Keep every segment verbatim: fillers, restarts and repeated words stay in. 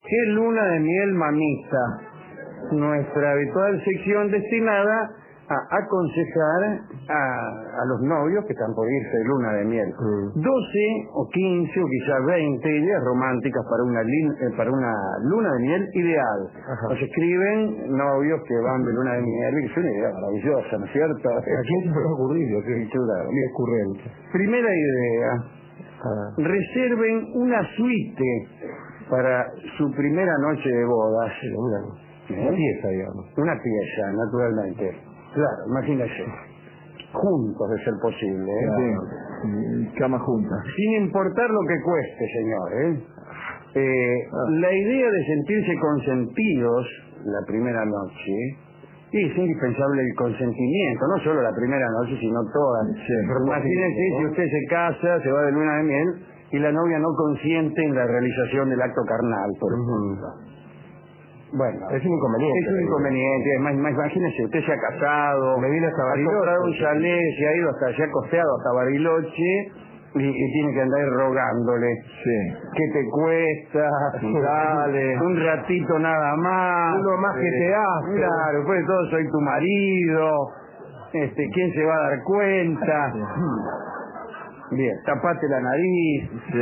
¿Qué luna de miel, mamita? Nuestra habitual sección destinada a aconsejar a, a los novios que están por irse de luna de miel. Mm. doce o quince o quizás veinte ideas románticas para una, lin, eh, para una luna de miel ideal. Ajá. Nos escriben novios que van de luna de miel y que es una idea maravillosa, ¿no es cierto? ¿A quién se me ha ocurrido? Sí, claro. Qué ocurrente. Primera idea. Ah. Reserven una suite para su primera noche de bodas. Sí, una, ¿Eh? una pieza, digamos. Una pieza, naturalmente. Claro, imagínese. Juntos, de ser posible. ¿eh? Claro. Sí. Cama junta. Sin importar lo que cueste, señor. ¿eh? Eh, Ah. La idea de sentirse consentidos la primera noche, y es indispensable el consentimiento, no solo la primera noche, sino todas. Sí, Imagínese ¿no? si usted se casa, se va de luna de miel, y la novia no consiente en la realización del acto carnal, por ejemplo. Uh-huh. Bueno, Es un inconveniente. es un inconveniente. Es más, más, imagínese, usted se ha casado, Me vine hasta ha Bariloche. comprado un chalet, se ha ido hasta, se ha costeado hasta Bariloche y, y tiene que andar rogándole. Sí. ¿Qué te cuesta? Dale. Un ratito nada más. Uno más que te hace. Claro, después de todo soy tu marido. Este, ¿quién se va a dar cuenta? Bien, tapate la nariz. Sí.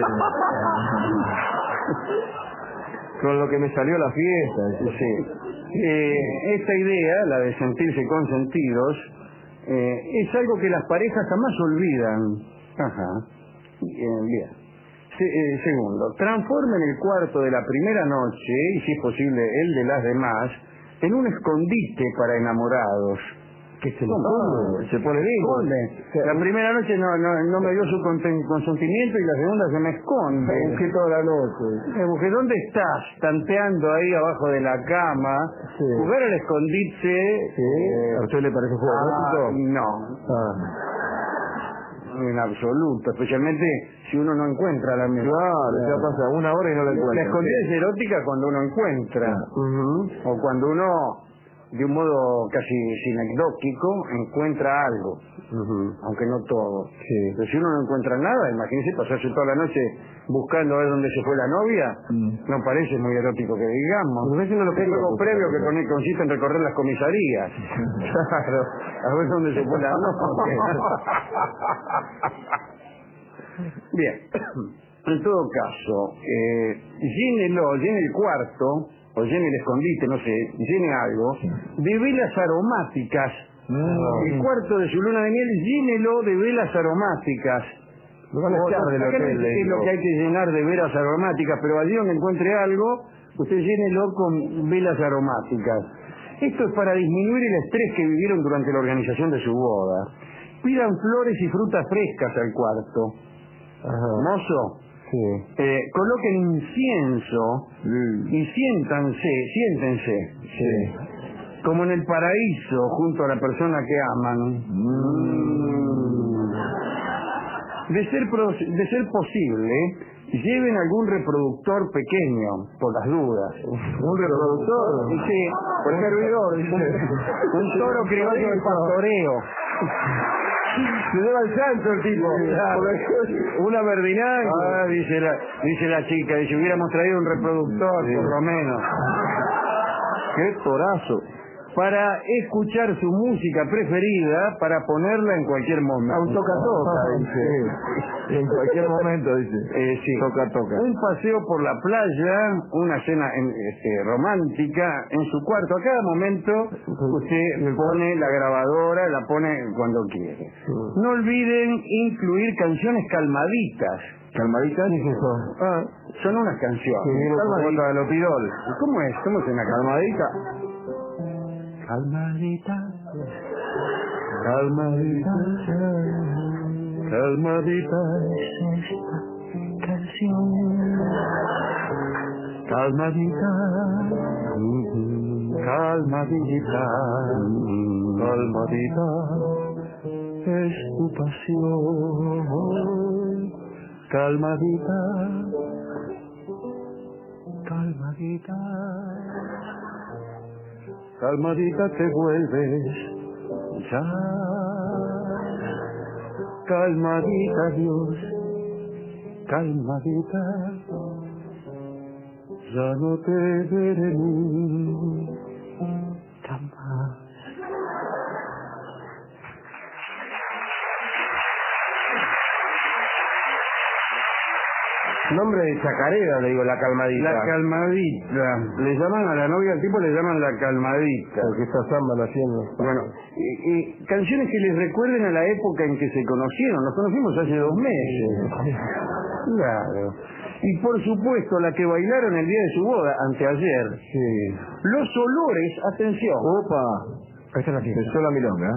Con lo que me salió la fiesta. Sí. Eh, esta idea, la de sentirse consentidos, eh, es algo que las parejas jamás olvidan. Ajá. Bien, bien. Se, eh, segundo, transformen el cuarto de la primera noche, y si es posible el de las demás, en un escondite para enamorados. Que se ¿Cómo? pone, se pone bien. ¿Esconde? La primera noche no, no, no me dio su conten- consentimiento y la segunda se me esconde. Busqué toda la noche. Eh, Busqué, ¿dónde estás? Tanteando ahí abajo de la cama. Sí. Jugar al escondite. ¿Sí? eh, ¿A usted le parece juego ah, erótico? no, Ah. en absoluto. Especialmente si uno no encuentra la misma. Claro, ya pasa una hora y no la La encuentra. escondida es erótica cuando uno encuentra. Uh-huh. O cuando uno, de un modo casi sinecdótico, encuentra algo. Uh-huh. Aunque no todo. Sí. Pero si uno no encuentra nada, imagínese pasarse toda la noche buscando a ver dónde se fue la novia, Mm. no parece muy erótico que digamos. Pero eso no lo Es quería, algo pues, previo que pero- con- consiste en recorrer las comisarías. Claro, a ver dónde se fue la novia. Bien, en todo caso, eh, llénelo, llene el cuarto, o llene el escondite, no sé, llene algo, de velas aromáticas. Mm. El cuarto de su luna de miel, llénelo de velas aromáticas. Lo van a echar O- del acá no hotel, dice le qué es lo digo. que hay que llenar de velas aromáticas, pero allí donde encuentre algo, usted llénelo con velas aromáticas. Esto es para disminuir el estrés que vivieron durante la organización de su boda. Pidan flores y frutas frescas al cuarto. Ajá. Mozo, Sí. eh, coloquen incienso Mm. y siéntanse, siéntense, Sí. como en el paraíso, junto a la persona que aman. Mm. De ser, pro- de ser posible, lleven algún reproductor pequeño, por las dudas. Un reproductor. Sí, por Un ejemplo, servidor, un, dice. un toro criollo de pastoreo. Se lleva el chancho el tipo. Claro. Una verdinanga. Ah, dice la, dice la chica, dice, hubiéramos traído un reproductor, Sí. por lo menos. Qué torazo. Para escuchar su música preferida, para ponerla en cualquier momento. A un toca-toca, dice. Sí. En cualquier momento, dice. Eh, sí. Toca-toca. Un paseo por la playa, una cena en- este, romántica en su cuarto. A cada momento usted pone la grabadora, la pone cuando quiere. No olviden incluir canciones calmaditas. ¿Calmadita? ¿Qué es eso? Ah, son unas canciones. Sí, Calmadita. de los Pirol. ¿Cómo es? ¿Cómo es una Calmadita. Calmadita. Calmadita. Calmadita. Calmadita. Calmadita. Calmadita. Es tu pasión. Calmadita. Calmadita. Calmadita te vuelves ya. Calmadita, Dios. Calmadita. ya no te veré nunca más. Nombre de chacarera, le digo, la calmadita. La calmadita. Le llaman a la novia al tipo, le llaman la calmadita. Porque está samba haciendo. Bueno, y, y canciones que les recuerden a la época en que se conocieron. Nos conocimos hace dos meses. Claro. Y por supuesto, la que bailaron el día de su boda, anteayer. Sí. Los olores, atención. Opa. Esta es la que empezó la milonga.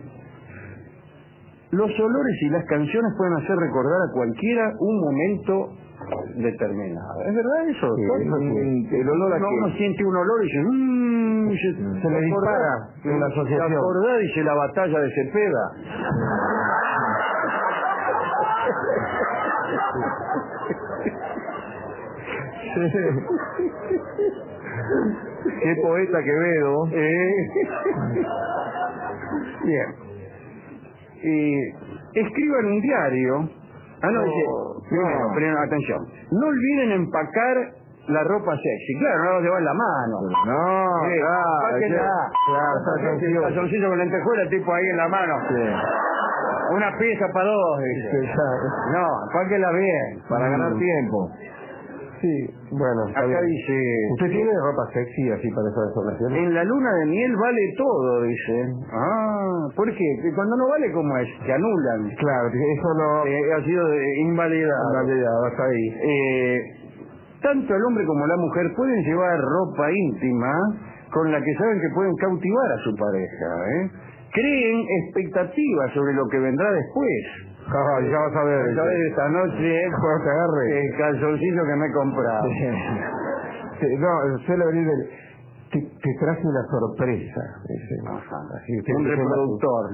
Los olores y las canciones pueden hacer recordar a cualquiera un momento determinado. ¿Es verdad eso? Sí, ¿Todo? sí. El olor a uno, qué? uno siente un olor y dice, mmm, se, Se le dispara en la asociación. ¿Te acordás? Dice la batalla de Cepeda. Qué poeta Quevedo. Eh. Bien. Y escriban un diario. Ah, no, No, dice, primero, no. primero, atención. No olviden empacar la ropa sexy. Claro, no la llevar en la mano. No, Sí, claro, empáquenla. claro, Empáquense el claro. calzoncillo con lentejuela, tipo ahí en la mano. Sí. Una pieza para dos, dice. Sí, claro. No, empáquenla bien. Para ganar Mm. tiempo. Sí, bueno, está Acá bien. dice, ¿Usted tiene ropa sexy así para esas ocasiones? en la luna de miel vale todo, dice. Ah, ¿por qué? Que cuando no vale, ¿cómo es? Que anulan. Claro, que eso no... Eh, ha sido eh, invalidado. Invalidado, hasta ahí. Eh, tanto el hombre como la mujer pueden llevar ropa íntima con la que saben que pueden cautivar a su pareja, ¿eh? Creen expectativas sobre lo que vendrá después. Ah, ya vas a ver. Ya ves, esta noche Cuando te agarre. el calzoncillo que me he comprado. Sí, no, suele venir del... Te, te traje una sorpresa. Dice. Ajá. Sí, usted Un se reproductor.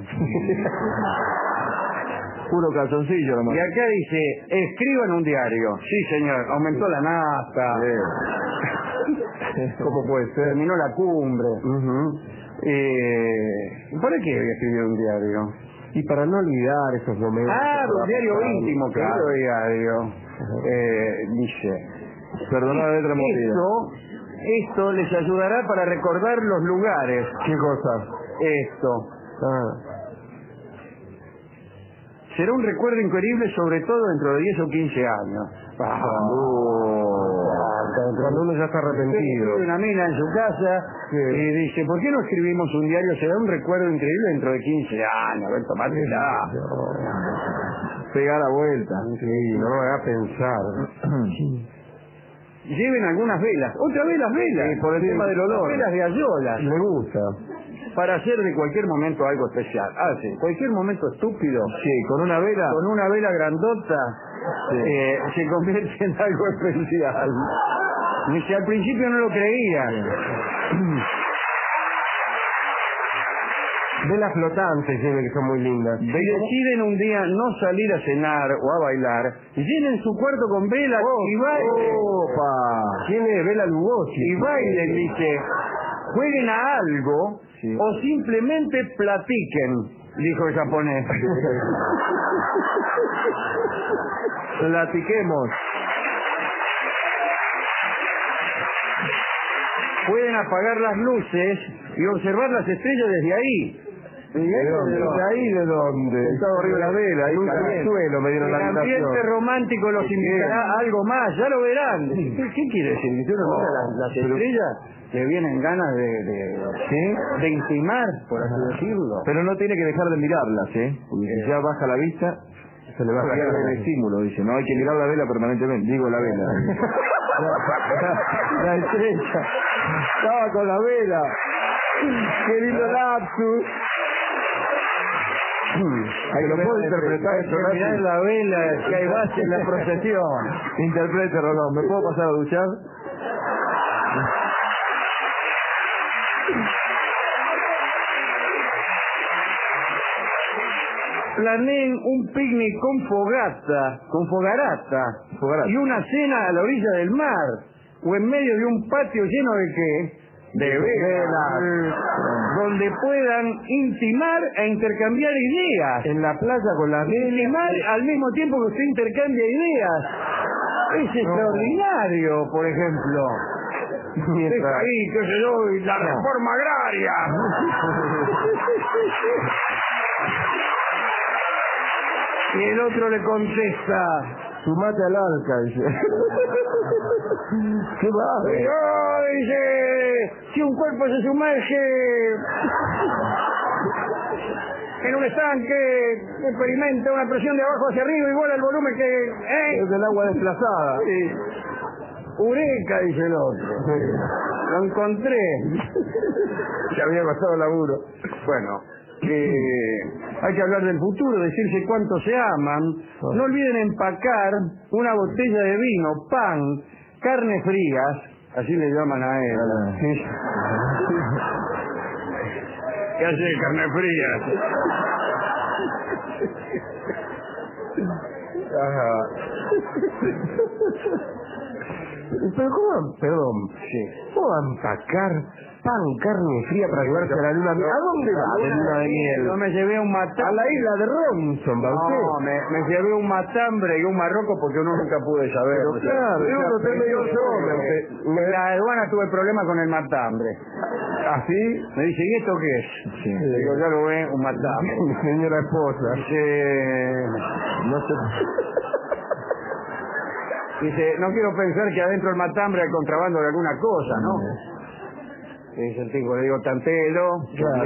Puro calzoncillo nomás. Y acá dice, escriban un diario. Sí, señor, aumentó la nafta. ¿Cómo puede ser? Terminó la cumbre. Uh-huh. Eh, ¿Para qué voy a escribir un diario? Y para no olvidar esos momentos. Ah, un diario Claro. íntimo, querido diario. Eh, dice, Perdona la letra movida. esto, esto les ayudará para recordar los lugares. ¿Qué cosa? Esto. Ah. Será un recuerdo increíble, sobre todo dentro de diez o quince años. Ah, Cuando uno ya está arrepentido. Una mina en su casa Sí. y dice, ¿por qué no escribimos un diario? Será un recuerdo increíble dentro de quince años. A ver, tomátela. Pega la vuelta. Sí, no me haga pensar. Lleven algunas velas. Otra vez las velas. Sí, por el tema del olor. Las velas de ayolas. Me gusta. Para hacer de cualquier momento algo especial. Ah, sí. Cualquier momento estúpido. Sí, con una vela. Con una vela grandota. Sí. Eh, se convierte en algo especial. Dice, al principio no lo creía. Velas flotantes, lleve, que son muy lindas. Si deciden un día no salir a cenar o a bailar, llenen su cuarto con velas Oh, y bailen. ¡Opa! Tiene vela Lugosi. Y bailen, dice. Jueguen a algo Sí. o simplemente platiquen, dijo el japonés. Platiquemos. Pueden apagar las luces y observar las estrellas desde ahí. ¿De dónde? ¿De ahí de dónde? Estaba arriba de la vela, ahí un suelo me dieron El la ambiente invitación. romántico los invitará a algo más, ya lo verán. ¿Qué, qué quiere decir? Que si uno mira las, las pero- estrellas, le vienen ganas de, de, ¿Sí? de intimar, por así decirlo. Pero no tiene que dejar de mirarlas, ¿eh? Y si ya baja la vista, se le va a Baja sacar la el vista. estímulo, dice. No hay que mirar la vela permanentemente, digo la vela. La estrella. Estaba con la vela. Qué lindo lapsus. Hay Lo que puedo interpretar eso, Hay que mirar la vela, que hay base en la procesión. Interprete, Rolón. ¿Me puedo pasar a duchar? Planeen un picnic con fogata, con fogarata, Fogarata. y una cena a la orilla del mar, o en medio de un patio lleno de qué? De De velas, velas. donde puedan intimar e intercambiar ideas. En la playa con la vela. Intimar al mismo tiempo que usted intercambia ideas. Es extraordinario, por ejemplo. Deja ahí, qué sé yo, y la reforma agraria. Y el otro le contesta, sumate al arca, dice. ¿Qué va? no, dice, si un cuerpo se sumerge en un estanque, experimenta una presión de abajo hacia arriba igual al volumen que... ¿eh? Es del agua desplazada. Sí. Eureka, dice el otro. Sí. Lo encontré. Se había pasado laburo. Bueno, eh, hay que hablar del futuro, decirse cuánto se aman. No olviden empacar una botella de vino, pan, carnes frías, así le llaman a él. Sí. ¿Qué hace carne frías? Ajá. Pero cómo, perdón, Sí. ¿cómo empacar pan, carne fría para llevarse a la luna de miel? ¿A dónde va de luna de miel? Yo me llevé un matambre. A la isla de Robinson, ¿va usted? No, me, me llevé un matambre y un marroco porque uno nunca pude saber. Pero o sea, claro, yo yo no usted me dio yo, En la aduana tuve problemas con el matambre. ¿así? Me dice, ¿y esto qué es? Sí. Digo, ya lo ve, un matambre. Mi señora esposa. Dice, No sé. dice, no quiero pensar que adentro del matambre hay contrabando de alguna cosa, ¿no? Dice el tipo, le digo, tantelo. Claro.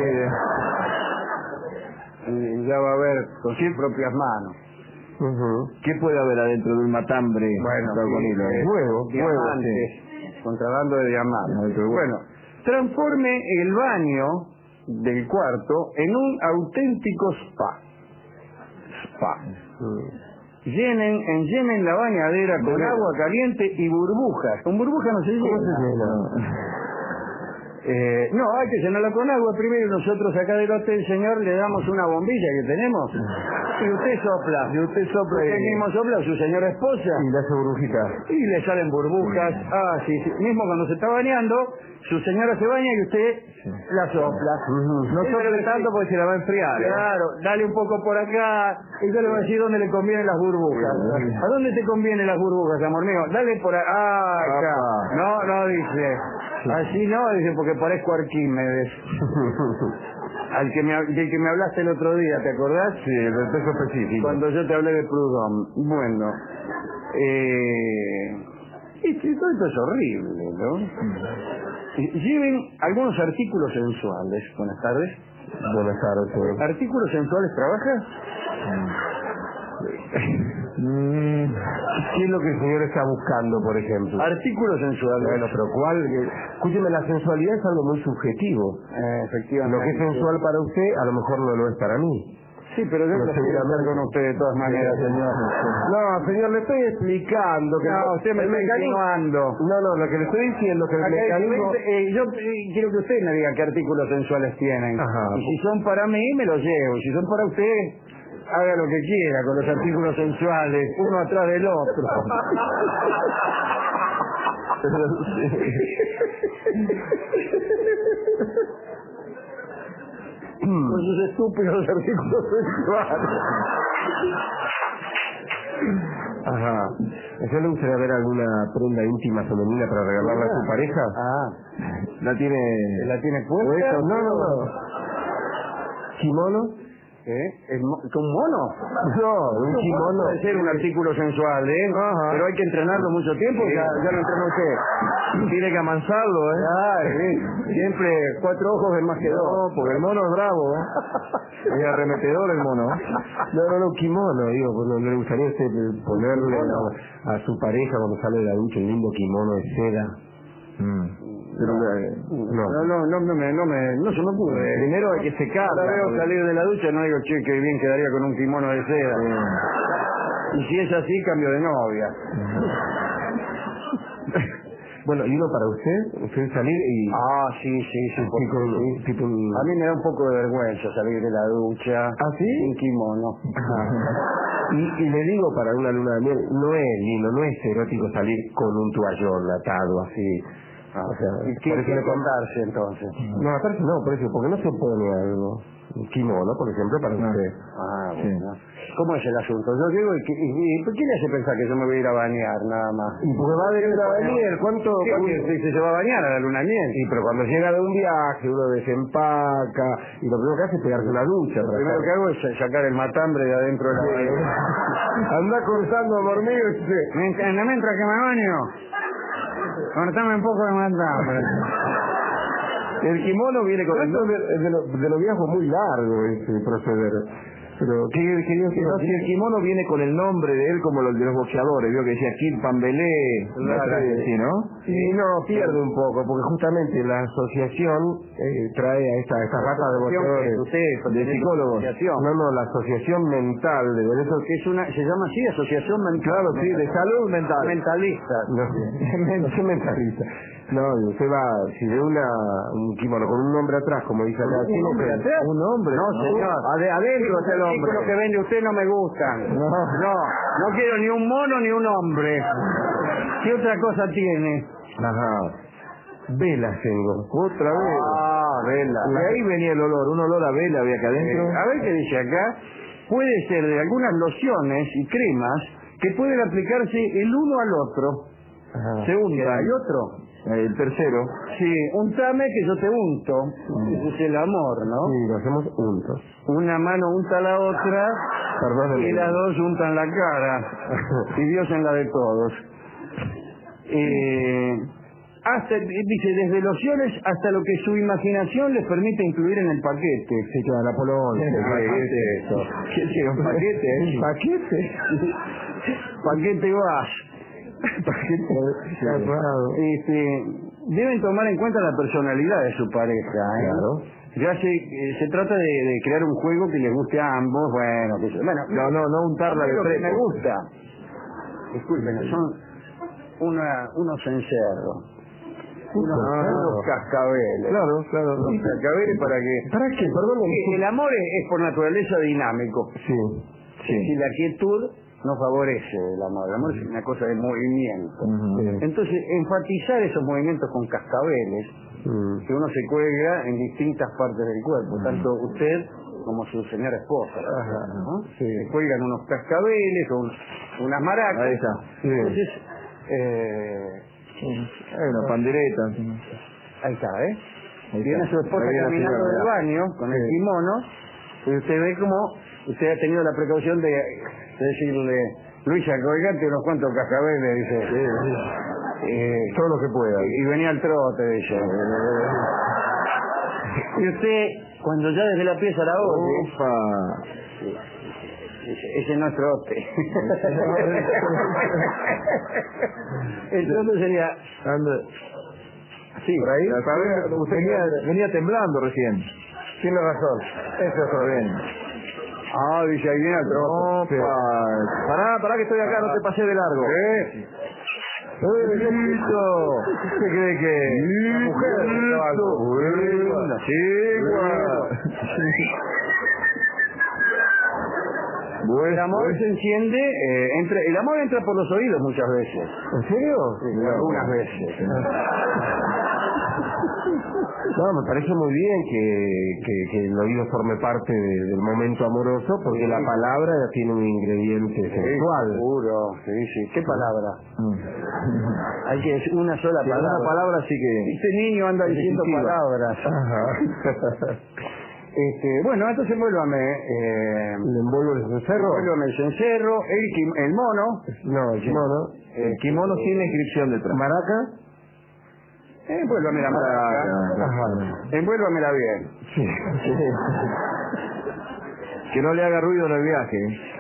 Y, y ya va a ver con sus propias manos. Uh-huh. ¿Qué puede haber adentro de un matambre? Bueno, Don sí, Hilo? eh, huevo, diamantes, contrabando de diamantes. Ay, qué bueno. Bueno, transforme el baño del cuarto en un auténtico spa. Spa. Llenen, enllenen la bañadera con Bueno. agua caliente y burbujas. Con burbujas no se llena. ¿Cómo se llena? Eh, no, hay que llenarla con agua primero. Nosotros acá del hotel, señor, le damos una bombilla que tenemos y usted sopla. Y usted sopla Usted y- mismo sopla a su señora esposa Y le hace burbujitas. y le salen burbujas. Ah, sí, sí. Mismo cuando se está bañando, su señora se baña y usted la sopla. No Eso sople es lo que- tanto porque se la va a enfriar. ¿eh? Claro, dale un poco por acá y yo le voy a decir dónde le convienen las burbujas. ¿A dónde te convienen las burbujas, amor mío? Dale por acá. Ah, acá. Apa. No, no, dice. Así no, dice, porque parezco Arquímedes. Al que me, del que me hablaste el otro día, ¿te acordás? Sí, el del peso específico. Cuando yo te hablé de Proudhon. Bueno, eh, esto, todo esto es horrible, ¿no? Eh, Lleven algunos artículos sensuales. Buenas tardes. Buenas tardes, señor. ¿Artículos sensuales trabajas? Mm, ¿Qué es lo que el señor está buscando, por ejemplo? Artículos sensuales. Bueno, pero ¿cuál? Eh, Escúcheme, la sensualidad es algo muy subjetivo. Eh, efectivamente. Lo que es sensual para usted, a lo mejor no lo es para mí. Sí, pero yo No, lo quiero hablar seguramente. con usted de todas maneras, señor. No, señor, le estoy explicando que... No, usted me el está mecanismo- insinuando. No, no, lo que le estoy diciendo es que el Acá, mecanismo... eh, yo eh, quiero que usted me diga qué artículos sensuales tienen. Ajá. Y si son para mí, me los llevo. Si son para usted, haga lo que quiera con los artículos sensuales, uno atrás del otro. Con sus estúpidos artículos sensuales. Ajá. ¿A usted le gustaría ver alguna prenda íntima femenina para regalarle a su pareja? Ah, ¿La tiene... ¿la tiene puesta? puesta? No, no, no. ¿Kimono? ¿Eh? ¿Es mo- ¿Un mono? No, un kimono. Puede ser un artículo sensual, ¿eh? Ajá. Pero hay que entrenarlo mucho tiempo, ya, ya lo entrenó usted. Tiene que amansarlo, ¿eh? Claro, sí. Siempre cuatro ojos es más que dos. No, porque el mono es bravo, ¿eh? Es arremetedor el mono. No, no, no, kimono, digo, pues no, no le gustaría a usted ponerle a, a su pareja cuando sale de la ducha un lindo kimono de seda. Mm. Pero, eh, No, no. no, no, no, me, no, me, no se me ocurre. Primero hay que secarla. La veo porque- salir de la ducha, no digo, che, qué bien quedaría con un kimono de seda. Y si es así, cambio de novia. Bueno, y uno para usted, usted salir y... Ah, sí, sí, sí. por- tipo, sí. tipo un- A mí me da un poco de vergüenza salir de la ducha. ¿Ah, sí? Sin kimono. Y, y le digo, para una luna de miel, no es lindo, no es erótico salir con un toallón atado así, Ah, o sea, ¿y qué por eso quiere le con- contarse entonces? No, atarse no, por eso, porque no se pone algo. Un kimono, por ejemplo, para Ah. usted. Ah, Sí. bueno. ¿Cómo es el asunto? Yo llego y, y, y ¿por qué le hace pensar que yo me voy a ir a bañar nada más? Y porque va a venir la bañera, ¿cuánto? ¿Qué, cuánto- que se, se va a bañar a la luna de miel? Sí, pero cuando llega de un viaje, uno desempaca, y lo primero que hace es pegarse una ducha. Lo primero que hago es sacar el matambre de adentro de la bañera. Anda cruzando, amor mío, y usted. Mientras, mientras que me baño, cortame un poco de matambre. El kimono viene con el nombre de, de, lo- de los viejos muy largo ese proceder. Pero, ¿qué quería decir? No, si el kimono viene con el nombre de él como el de los boxeadores, vio que decía Kid Pambelé, Claro. sí, ¿no? Y no, pierde un poco, porque justamente la asociación eh, trae a esta, esta rata de boxeadores. Usted, de psicólogos. asociación. No, no, la asociación mental de eso Que es una, se llama así, asociación mental. Claro, sí, de salud mental. Mentalista. No, soy mentalista. No, y usted va, si ve una, un kimono con un nombre atrás, como dice acá, ¿Un tiene nombre que- atrás? un nombre. No, señor. Ade- adentro está el Los hombre. artículos que vende usted no me gustan. No. no, no quiero ni un mono ni un hombre. ¿Qué otra cosa tiene? Ajá. Velas tengo. Otra vez. Ah, vela. De ahí venía el olor, un olor a vela había acá adentro. Eh, a ver qué dice acá. Puede ser de algunas lociones y cremas que pueden aplicarse el uno al otro. Ajá. Se untan. ¿Hay otro? El tercero. Sí, untame que yo te unto. Ese es el amor, ¿no? Sí, lo hacemos juntos. Una mano unta a la otra Perdónenme. y las dos untan la cara. Y Dios en la de todos. Eh, hasta, dice, desde lociones hasta lo que su imaginación les permite incluir en el paquete. Sí, claro, Napoleón. ¿Qué es eso? ¿Qué es un paquete? ¿Un paquete? Paquete vas. Paquete cerrado. Este, deben tomar en cuenta la personalidad de su pareja. ¿eh? Claro. Ya se, eh, se trata de, de crear un juego que les guste a ambos. Bueno, que, bueno No, no, no untarla de lo que fresco. me gusta. Disculpen, son una, unos cencerros. Unos, Ah, unos cascabeles. Claro, claro. Unos cascabeles para que... ¿Para qué? Perdón. que el amor es, es por naturaleza dinámico. Sí. Sí. Si la quietud no favorece el amor. El amor es una cosa de movimiento. Ujú. Sí. Entonces, enfatizar esos movimientos con cascabeles, Mm. que uno se cuelga en distintas partes del cuerpo, tanto usted como su señora esposa. Ajá. ¿no? Sí. Se cuelgan unos cascabeles o un- unas maracas. Ahí está. Sí. Entonces, eh, Hay una pandereta. ahí está, ¿eh? Ahí Viene está. su esposa Ahí viene la caminando señora, del mirá. baño con el Sí. kimono y usted ve como usted ha tenido la precaución de, de decirle, Luisa, colgate unos cuantos cascabeles, dice. Eh, Todo lo que pueda. y venía al trote, dice. Y usted, cuando ya desde la pieza la oye, Ufa. ese, ese no es trote. El trote sería... Anda. Sí, Por ahí. Usted venía, venía temblando recién. tiene razón. Eso está bien. Ah, dice, ahí viene el trote. Opa. Pará, pará que estoy acá, no te pasé de largo. ¿Eh? ¡Eh, listo! ¿Qué cree que? La mujer. Listo. Una cigua. El Bueno, amor se enciende, eh, entra, el amor entra por los oídos muchas veces. ¿En serio? Sí, algunas veces. No, me parece muy bien que, que, que el oído forme parte de- del momento amoroso, porque la palabra tiene un ingrediente sexual. Seguro, sí, sí. ¿Qué palabra? Mm. Hay que decir una sola Sí, palabra. una palabra sí que... Este niño anda diciendo Definitiva. palabras. Ajá. Este, bueno, entonces envuélvame, eh, ¿Le envuelvo el cencerro? envuélvame el cencerro, el, kim- el mono, No, el kimono. El kimono sin inscripción detrás. ¿Maraca? eh, envuélvame la maraca, Ajá. envuélvamela bien. Sí. Que no le haga ruido en el viaje.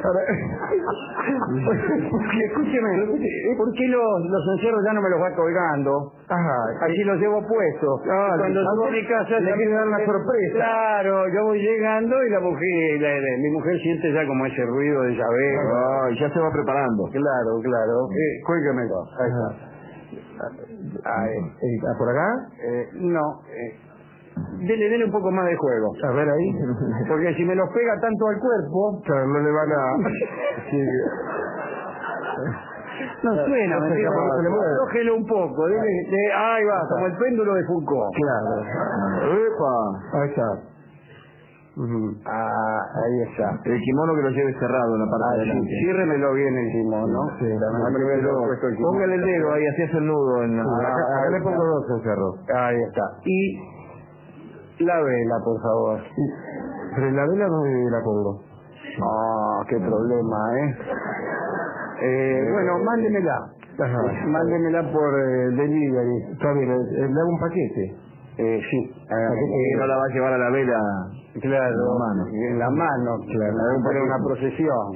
Escúcheme, ¿por qué los, los cencerros ya no me los va colgando? Ajá. Así los llevo puestos. Ah, Cuando ¿a subo a usted mi casa le ya quiere dar una me- sorpresa? Claro, yo voy llegando y la mujer, la- la- mi mujer siente ya como ese ruido de llavero. Ah, y ya se va preparando. Claro, claro. Eh, cuélguemelo. Ahí está. Ahí. Eh, ¿ah, ¿Por acá? Eh, no. Eh, dele, dele un poco más de juego. A ver ahí. Porque si me los pega tanto al cuerpo, Claro, no le van a... Sí. No suena, No sé, mentira. capaz no se le mueve. Cógelo un poco. Dile, de- ahí va, como el péndulo de Foucault. Claro. ¡Epa! Ahí está. Ujú. Ah, ahí está. El kimono que lo lleve cerrado en la parte Ah, de sí, adelante. ciérremelo bien el kimono. Sí, También dámelo. lo he puesto el kimono. Póngale el dedo ahí, así hace el nudo en la... Acá, Ah, acá le ahí pongo está. dos encerros. Ahí está. Y la vela, por favor. Pero en la vela, ¿dónde la pongo? Ah, qué problema, ¿eh? eh bueno, mándemela. Ajá. Mándemela por eh, delivery. Está bien, eh, le hago un paquete. Eh, sí. Y no la va a llevar a la vela. Claro, En la mano. en la mano, Claro. para una procesión.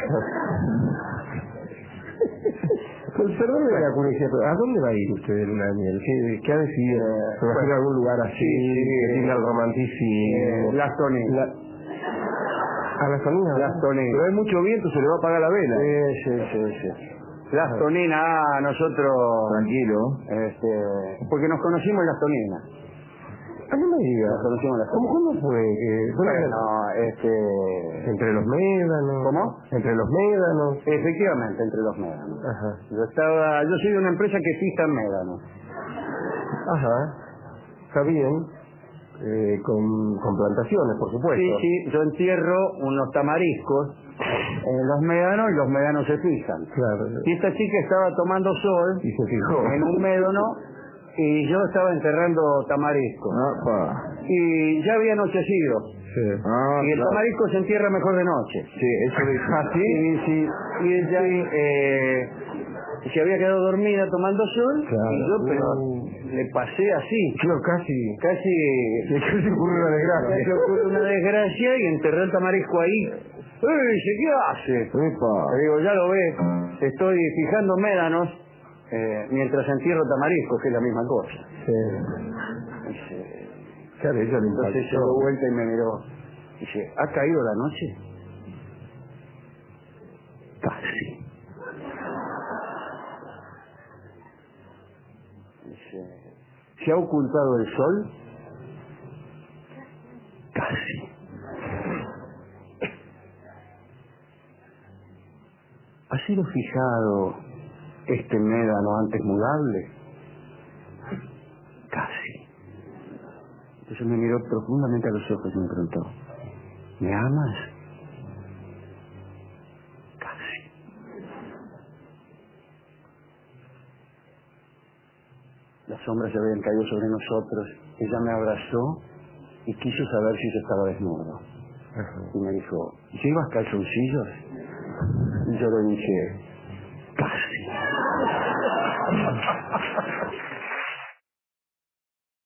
Pues perdón la curiosidad, pero ¿a dónde va a ir usted de luna de miel? ¿Qué, qué ha decidido? ¿Se va a ir a algún lugar así, Sí, sí. que tenga el romanticismo? Eh, las toninas. La- ¿A las toninas? Las toninas. Pero hay mucho viento, se le va a apagar la vela. Sí, sí, sí, sí. Las toninas, ah, nosotros... Tranquilo. Este, porque nos conocimos en las toninas. Ah, no me diga. Nos conocimos en las ¿Cómo, toninas. cómo fue? Eh, Bueno, este... ¿Entre los médanos? ¿Cómo? ¿Entre los médanos? Efectivamente, entre los médanos. Ajá. Yo estaba, yo soy de una empresa que fija en médanos. Ajá. Está bien. Eh, con, con plantaciones, por supuesto. Sí, sí, yo entierro unos tamariscos en los médanos y los médanos se fijan. Claro. Y esta chica estaba tomando sol Y se fijó. en un médano y yo estaba enterrando tamariscos. Apa. Y ya había anochecido. Sí. Ah, Y el claro. tamarisco se entierra mejor de noche. Sí, eso dice. ¿Ah, sí? Sí, sí. Y ella eh, se había quedado dormida tomando sol Claro. y yo, pero le pasé así. Claro, casi. Casi, Casi ocurre una desgracia. casi ocurre una desgracia y enterré el tamarisco ahí. ¡Eh, dice, qué hace! Epa. Le digo, ya lo ves, estoy fijando médanos eh, mientras entierro tamariscos, que es la misma cosa. Sí. Dice, Claro, ella le entonces se dio impactó. vuelta y me miró. Dice, ¿ha caído la noche? Casi. Dice, ¿se ha ocultado el sol? Casi. ¿Ha sido fijado este médano antes mudable? Casi. Entonces me miró profundamente a los ojos y me preguntó, ¿me amas? Casi. Las sombras se habían caído sobre nosotros. Ella me abrazó y quiso saber si yo estaba desnudo. Ajá. Y me dijo, ¿llevas calzoncillos? Y yo le dije, casi.